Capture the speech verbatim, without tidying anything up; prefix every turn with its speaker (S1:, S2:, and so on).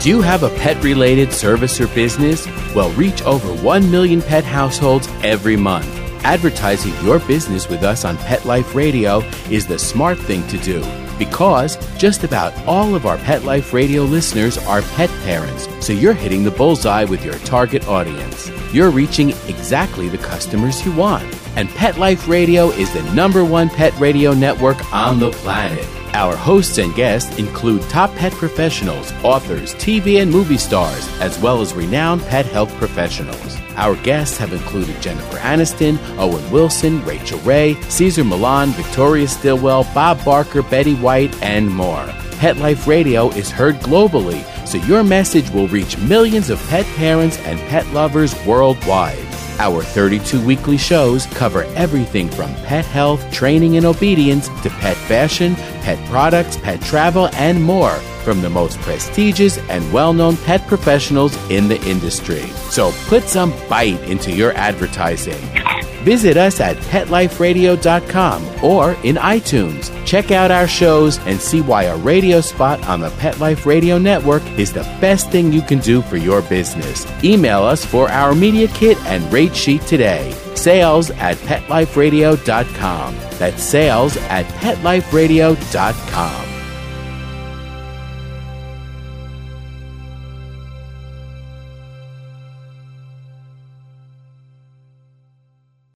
S1: Do you have a pet-related service or business? Well, reach over one million pet households every month. Advertising your business with us on Pet Life Radio is the smart thing to do, because just about all of our Pet Life Radio listeners are pet parents, so you're hitting the bullseye with your target audience. You're reaching exactly the customers you want. And Pet Life Radio is the number one pet radio network on the planet. Our hosts and guests include top pet professionals, authors, T V and movie stars, as well as renowned pet health professionals. Our guests have included Jennifer Aniston, Owen Wilson, Rachel Ray, Cesar Millan, Victoria Stilwell, Bob Barker, Betty White, and more. Pet Life Radio is heard globally, so your message will reach millions of pet parents and pet lovers worldwide. Our thirty-two weekly shows cover everything from pet health, training and obedience to pet fashion, pet products, pet travel, and more from the most prestigious and well-known pet professionals in the industry. So put some bite into your advertising. Visit us at pet life radio dot com or in iTunes. Check out our shows and see why a radio spot on the Pet Life Radio Network is the best thing you can do for your business. Email us for our media kit and rate sheet today. Sales at pet life radio dot com. That's sales at pet life radio dot com.